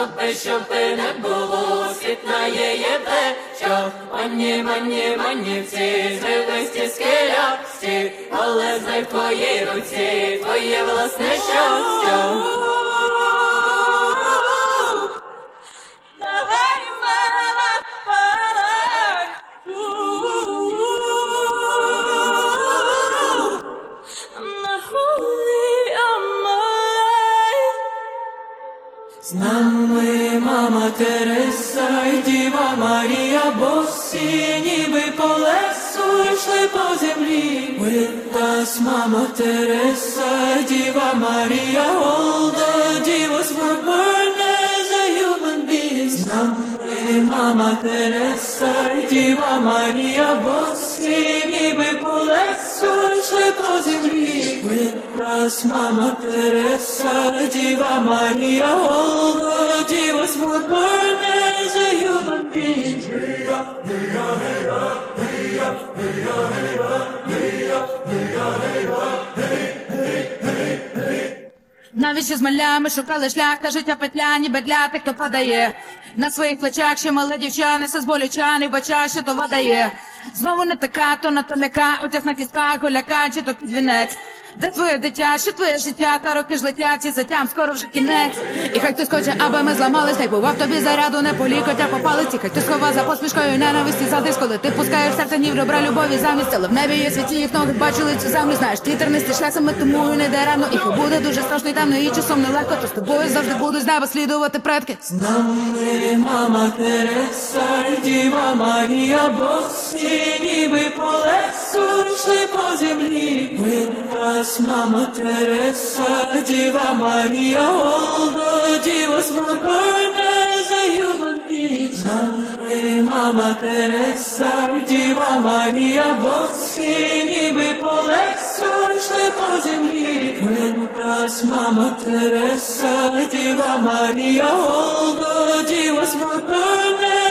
щоби не було, світ наєєте, що манівці, живисті скелясті, але знай в твоїй руці, твоє власне щастя. З нами мама Тереса і Діва Марія, босі ніби по лесу йшли по землі. With us, мама Тереса, Діва Марія, all the divas were born as a human being. З нами мама Тереса і Діва Марія, босі ніби по лесу йшли по землі. With us, мама Тереса, Діва Марія, all the divas were born as a human being. Навіщо з малями шукали шлях, та життя петля, ніби для тих, хто падає. На своїх плечах ще мале дівча, несе з болюча, бача, що то водає. Знову не така, то на толяка, отяг на кістках, голяка, чи то під вінець. Де твоє дитя, що твоє життя, та роки ж летять, і затям скоро вже кінець. І хай хтось хоче, аби ми зламались, хай бував тобі заряду, не полікотя по палиці. Хай хтось хова за посмішкою ненависті за диск, коли ти пускаєш серце ні в ребра любові замість. Але в небі є світлі, їх ноги бачили цю землю, знаєш, ти тернистий шлях, саме тому і не йде рано. І хай буде дуже страшно і темно, і часом нелегко, то з тобою завжди будуть з неба слідувати предки. З нами мама Тереса і Діва Марія, босі ніби по лесу йшли по землі. With us, мама Тереса, Діва Марія, all the divas were born as a human being. З нами мама Тереса і Діва Марія, босі ніби по лесу йшли по землі. With us, мама Тереса, Діва Марія, all the divas were born as